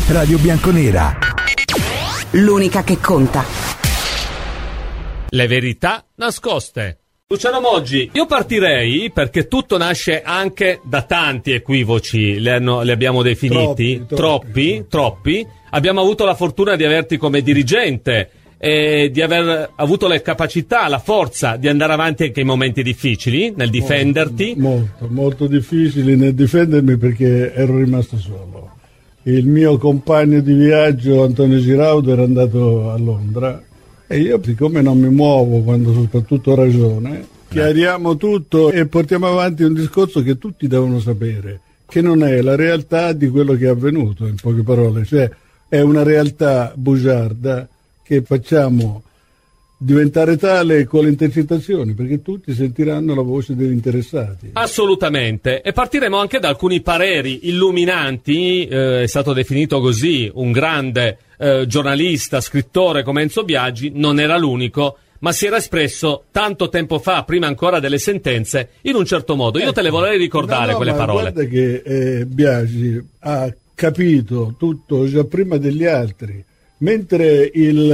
Radio Bianconera. L'unica che conta. Le verità nascoste. Luciano Moggi, io partirei perché tutto nasce anche da tanti equivoci, li abbiamo definiti, troppi. Abbiamo avuto la fortuna di averti come dirigente e di aver avuto le capacità, la forza di andare avanti anche in momenti difficili, nel difenderti. Molto difficili nel difendermi perché ero rimasto solo. Il mio compagno di viaggio, Antonio Giraudo, era andato a Londra e io, siccome non mi muovo quando soprattutto ho ragione, chiariamo tutto e portiamo avanti un discorso che tutti devono sapere, che non è la realtà di quello che è avvenuto, in poche parole, cioè è una realtà bugiarda che facciamo diventare tale con le intercettazioni, perché tutti sentiranno la voce degli interessati. Assolutamente, e partiremo anche da alcuni pareri illuminanti. È stato definito così un grande giornalista, scrittore come Enzo Biagi, non era l'unico, ma si era espresso tanto tempo fa, prima ancora delle sentenze, in un certo modo. Io te le vorrei ricordare quelle parole. Guarda che Biagi ha capito tutto già prima degli altri, mentre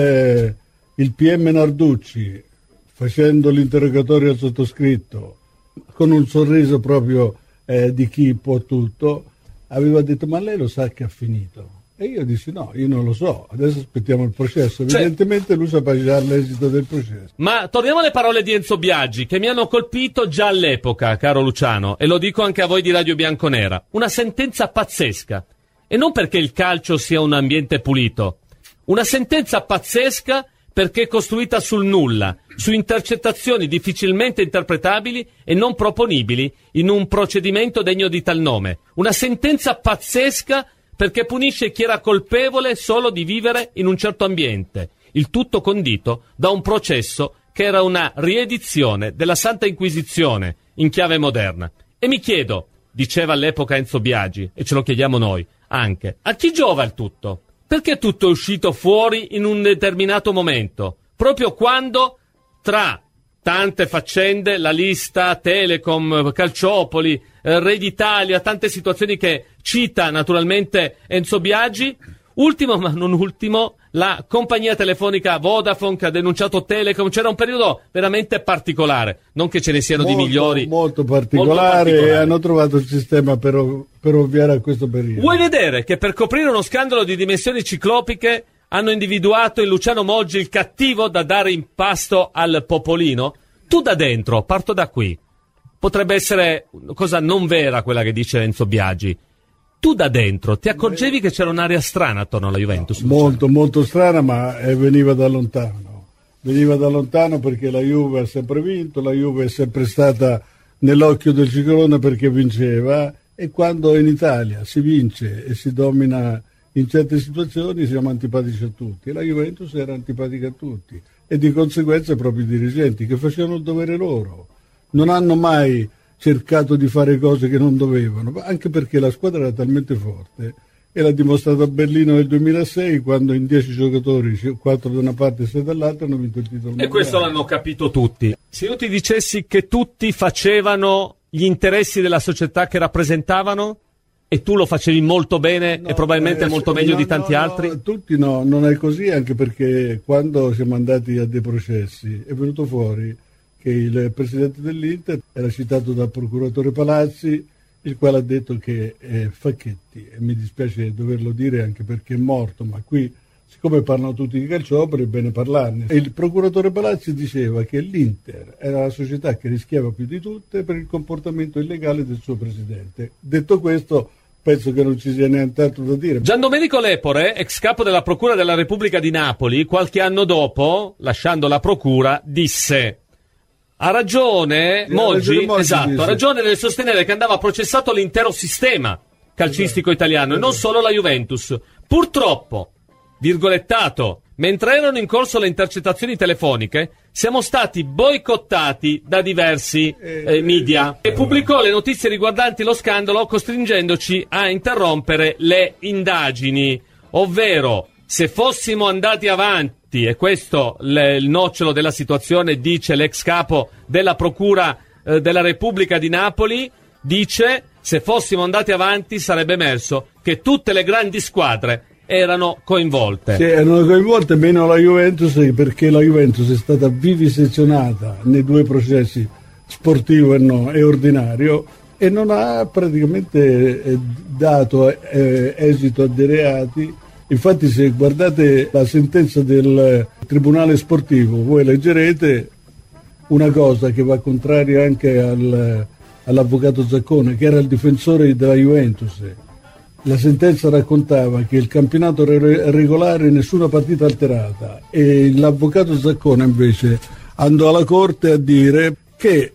il PM Narducci, facendo l'interrogatorio al sottoscritto, con un sorriso proprio di chi può tutto, aveva detto: ma lei lo sa che ha finito? E io dissi: no, io non lo so, adesso aspettiamo il processo. Evidentemente lui sapeva già l'esito del processo. Ma torniamo alle parole di Enzo Biagi, che mi hanno colpito già all'epoca, caro Luciano, e lo dico anche a voi di Radio Bianconera. Una sentenza pazzesca, e non perché il calcio sia un ambiente pulito. Una sentenza pazzesca perché costruita sul nulla, su intercettazioni difficilmente interpretabili e non proponibili in un procedimento degno di tal nome. Una sentenza pazzesca perché punisce chi era colpevole solo di vivere in un certo ambiente, il tutto condito da un processo che era una riedizione della Santa Inquisizione in chiave moderna. E mi chiedo, diceva all'epoca Enzo Biagi, e ce lo chiediamo noi anche, a chi giova il tutto? Perché tutto è uscito fuori in un determinato momento, proprio quando, tra tante faccende, la lista, Telecom, Calciopoli, Re d'Italia, tante situazioni che cita naturalmente Enzo Biagi, ultimo ma non ultimo, la compagnia telefonica Vodafone che ha denunciato Telecom. C'era un periodo veramente particolare, non che ce ne siano di migliori. Molto particolare, e hanno trovato il sistema per ovviare a questo periodo. Vuoi vedere che per coprire uno scandalo di dimensioni ciclopiche hanno individuato in Luciano Moggi il cattivo da dare in pasto al popolino? Tu da dentro, parto da qui, potrebbe essere cosa non vera quella che dice Enzo Biagi. Tu da dentro ti accorgevi che c'era un'area strana attorno alla Juventus? Molto strana, ma veniva da lontano. Veniva da lontano perché la Juve ha sempre vinto, la Juve è sempre stata nell'occhio del ciclone perché vinceva, e quando in Italia si vince e si domina in certe situazioni siamo antipatici a tutti. E la Juventus era antipatica a tutti, e di conseguenza i propri dirigenti, che facevano il dovere loro. Non hanno mai cercato di fare cose che non dovevano, anche perché la squadra era talmente forte, e l'ha dimostrato a Berlino nel 2006, quando in 10 giocatori, 4 da una parte e 6 dall'altra, hanno vinto il titolo mondiale. E questo l'hanno capito tutti. Se io ti dicessi che tutti facevano gli interessi della società che rappresentavano, e tu lo facevi molto bene, e probabilmente molto meglio di tanti altri? Tutti no, non è così, anche perché quando siamo andati a dei processi è venuto fuori che il presidente dell'Inter era citato dal procuratore Palazzi, il quale ha detto che Facchetti, e mi dispiace doverlo dire anche perché è morto, ma qui, siccome parlano tutti di calciopoli, è bene parlarne. E il procuratore Palazzi diceva che l'Inter era la società che rischiava più di tutte per il comportamento illegale del suo presidente. Detto questo, penso che non ci sia niente altro da dire. Giandomenico Lepore, ex capo della Procura della Repubblica di Napoli, qualche anno dopo, lasciando la procura, disse: ha ragione Moggi, esatto, ha ragione nel sostenere che andava processato l'intero sistema calcistico italiano e non solo la Juventus. Purtroppo, virgolettato, mentre erano in corso le intercettazioni telefoniche, siamo stati boicottati da diversi media, e pubblicò le notizie riguardanti lo scandalo, costringendoci a interrompere le indagini, ovvero se fossimo andati avanti, e questo il nocciolo della situazione, dice l'ex capo della Procura della Repubblica di Napoli, dice: se fossimo andati avanti sarebbe emerso che tutte le grandi squadre erano coinvolte. Sì, erano coinvolte meno la Juventus, perché la Juventus è stata vivisezionata nei due processi, sportivo e ordinario, e non ha praticamente dato esito a dei reati. Infatti, se guardate la sentenza del Tribunale Sportivo, voi leggerete una cosa che va contraria anche all'avvocato Zaccone, che era il difensore della Juventus. La sentenza raccontava che il campionato era regolare, nessuna partita alterata, e l'avvocato Zaccone invece andò alla corte a dire che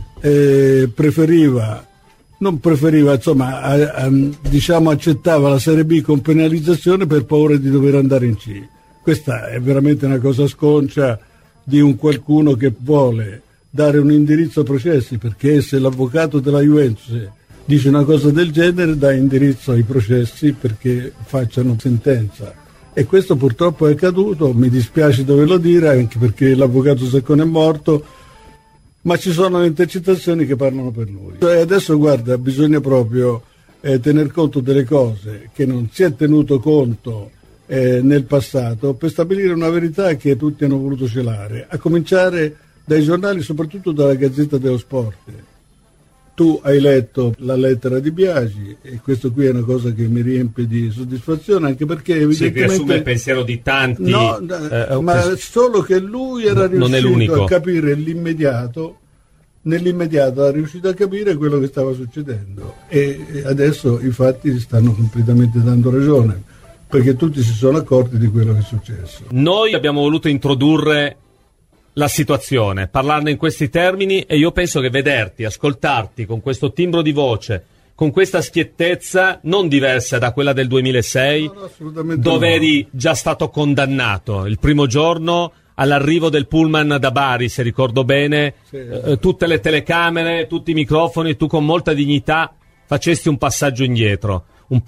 diciamo accettava la Serie B con penalizzazione per paura di dover andare in C. Questa è veramente una cosa sconcia di un qualcuno che vuole dare un indirizzo ai processi, perché se l'avvocato della Juventus dice una cosa del genere dà indirizzo ai processi perché facciano sentenza, e questo purtroppo è accaduto. Mi dispiace doverlo dire, anche perché l'avvocato Zaccone è morto, ma ci sono le intercettazioni che parlano per lui. E adesso guarda, bisogna proprio tener conto delle cose che non si è tenuto conto nel passato, per stabilire una verità che tutti hanno voluto celare, a cominciare dai giornali, soprattutto dalla Gazzetta dello Sport. Tu hai letto la lettera di Biagi, e questo qui è una cosa che mi riempie di soddisfazione, anche perché evidentemente... Si riassume il pensiero di tanti... ma solo che lui era riuscito a capire nell'immediato è riuscito a capire quello che stava succedendo, e adesso i fatti stanno completamente dando ragione, perché tutti si sono accorti di quello che è successo. Noi abbiamo voluto introdurre la situazione, parlarne in questi termini, e io penso che vederti, ascoltarti con questo timbro di voce, con questa schiettezza non diversa da quella del 2006, dove eri già stato condannato il primo giorno all'arrivo del pullman da Bari, se ricordo bene, tutte le telecamere, tutti i microfoni, tu con molta dignità facesti un passo indietro.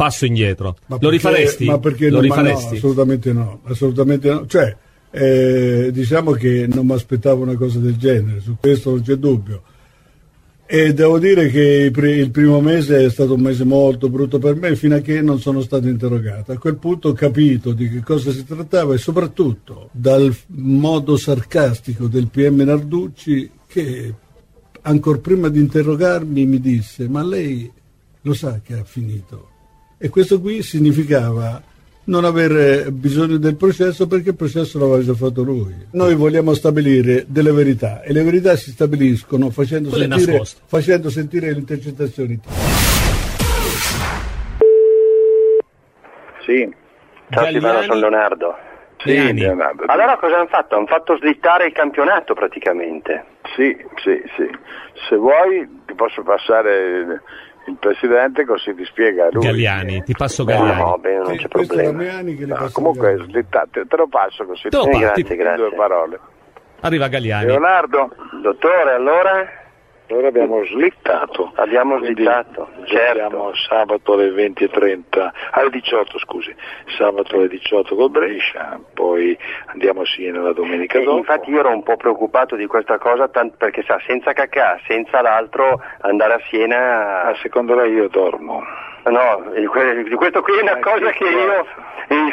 Lo rifaresti? Ma perché lo no, rifaresti? No, assolutamente no. Cioè, diciamo che non mi aspettavo una cosa del genere, su questo non c'è dubbio. E devo dire che il primo mese è stato un mese molto brutto per me, fino a che non sono stato interrogato. A quel punto ho capito di che cosa si trattava, e soprattutto dal modo sarcastico del PM Narducci, che ancor prima di interrogarmi mi disse: ma lei lo sa che ha finito? E questo qui significava non avere bisogno del processo, perché il processo l'aveva già fatto lui. Noi vogliamo stabilire delle verità, e le verità si stabiliscono facendo sentire le intercettazioni. Sì. Ciao Silvano, sono Leonardo. Sì, Leonardo. Allora cosa hanno fatto? Hanno fatto slittare il campionato praticamente. Sì. Se vuoi ti posso passare il presidente, così ti spiega lui. Galliani, ti passo Galliani. No, bene, non c'è problema. Comunque slittate, te lo passo così. Grazie. Due parole. Arriva Galliani. Leonardo. Dottore, allora Abbiamo slittato. Certo. Siamo sabato alle 20:30, alle 18 scusi, sabato alle 18 col Brescia, poi andiamo a Siena la domenica dopo. Infatti io ero un po' preoccupato di questa cosa, perché sa, senza Cacà, senza l'altro, andare a Siena... Secondo lei io dormo? No, di questo qui è una cosa che io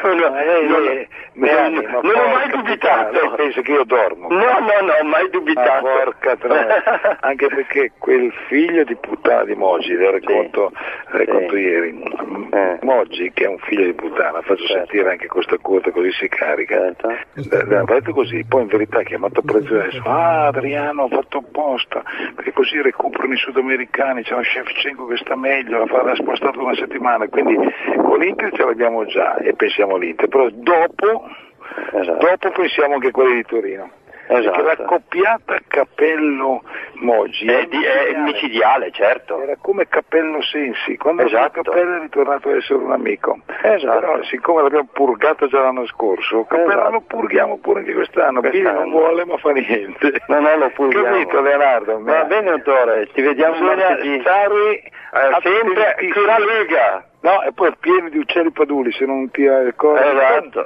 non ho mai dubitato. Penso che io dormo? No, mai dubitato. Porca troia. Anche perché quel figlio di puttana di Moggi, le racconto ieri, Moggi, che è un figlio di puttana, faccio sentire anche questa quota così si carica. L'ha detto così, poi in verità ha chiamato a prezzo adesso: Adriano, ho fatto apposta, perché così recuperano i sudamericani, c'è uno Shevchenko che sta meglio, l'ha spostato una settimana, quindi con l'Inter ce l'abbiamo già e pensiamo all'Inter, però dopo pensiamo anche a quelli di Torino. Perché la coppiata Capello-Moggi è micidiale, certo. Era come Capello-Sensi, quando Capello è ritornato ad essere un amico. Però siccome l'abbiamo purgato già l'anno scorso, Capello lo purghiamo pure anche quest'anno. Pili non vuole, ma fa niente. No, lo purghiamo. Capito, Leonardo? Va bene, dottore, ci vediamo martedì. Stare sempre qui la Lega. No, e poi è pieno di uccelli paduli, se non ti ricordi. Esatto.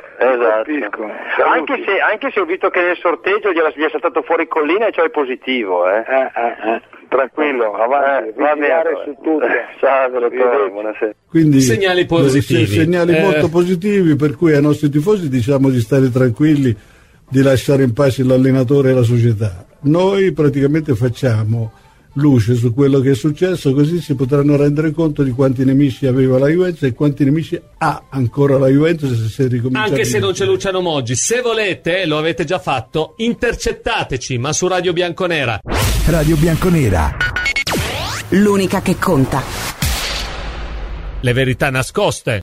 Anche se ho visto che nel sorteggio gli è saltato fuori Collina e ciò è positivo, Tranquillo, avanti, va bene su tutto. Salve, dottore, buonasera. Quindi segnali positivi. Segnali molto positivi, per cui ai nostri tifosi diciamo di stare tranquilli, di lasciare in pace l'allenatore e la società. Noi praticamente facciamo luce su quello che è successo, così si potranno rendere conto di quanti nemici aveva la Juventus e quanti nemici ha ancora la Juventus se ricomincia. Anche se non c'è Luciano Moggi, se volete, lo avete già fatto, intercettateci, ma su Radio Bianconera. Radio Bianconera, l'unica che conta. Le verità nascoste.